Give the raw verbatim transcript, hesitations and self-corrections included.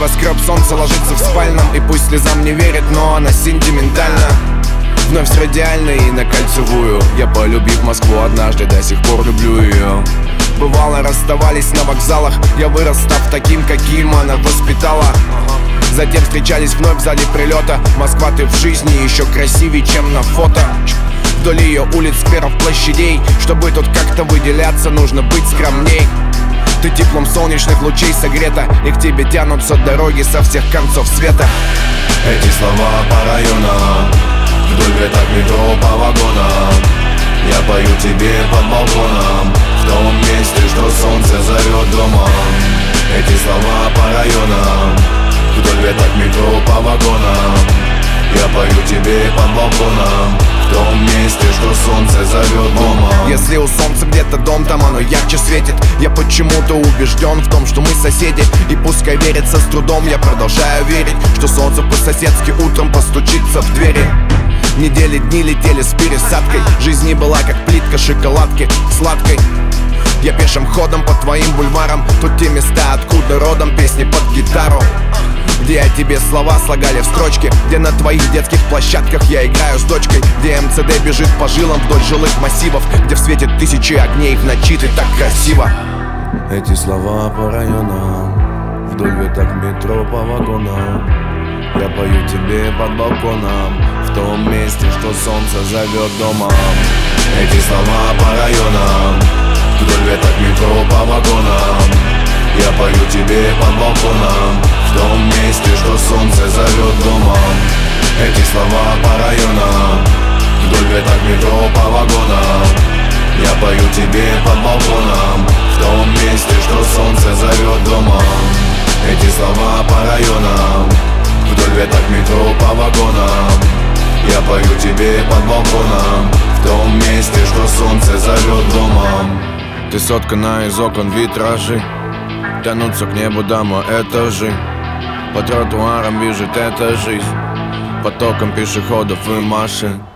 небоскреб, солнце ложится в спальном. И пусть слезам не верит, но она сентиментальна. Вновь с радиальной и на кольцевую. Я, полюбив Москву однажды, до сих пор люблю ее. Бывало, расставались на вокзалах. Я вырос, став таким, каким она воспитала. Затем встречались вновь в зале прилета. Москва, ты в жизни еще красивее, чем на фото. Вдоль ее улиц, скверов, площадей. Чтобы тут как-то выделяться, нужно быть скромней. Ты теплом солнечных лучей согрета, и к тебе тянутся дороги со всех концов света. Эти слова по районам, вдоль веток метро по вагонам. Я пою тебе под балконом, в том месте, что солнце зовет домом. Эти слова по районам, вдоль веток метро по вагонам. Я пою тебе под балконом, в том месте, что солнце зовет домом. Если у солнца где-то дом, там оно ярче светит. Я почему-то убежден в том, что мы соседи. И пускай верится с трудом, я продолжаю верить, что солнце по-соседски утром постучится в двери. Недели, дни летели с пересадкой. Жизнь не была как плитка шоколадки сладкой. Я пешим ходом по твоим бульварам. Тут те места, откуда родом песни под гитару. Где о тебе слова слагали в строчке. Где на твоих детских площадках я играю с дочкой. Где эм цэ дэ бежит по жилам вдоль жилых массивов. Где в свете тысячи огней в ночи ты так красиво. Эти слова по районам, вдоль веток метро по вагонам. Я пою тебе под балконом, в том месте, что солнце зовет домом. Эти слова по районам, вдоль веток метро по вагонам. Я пою тебе под балконом, в том месте, что солнце зовет домом. Эти слова по районам, вдоль веток метро по вагонам. Я пою тебе под балконом, в том месте, что солнце зовет домом. Эти слова по районам, вдоль веток метро по вагонам. Я пою тебе под балконом, в том месте, что солнце зовет домом. Ты соткана из окон витражи, тянутся к небу дома этажи. По тротуарам бежит эта жизнь, потоком пешеходов и машин.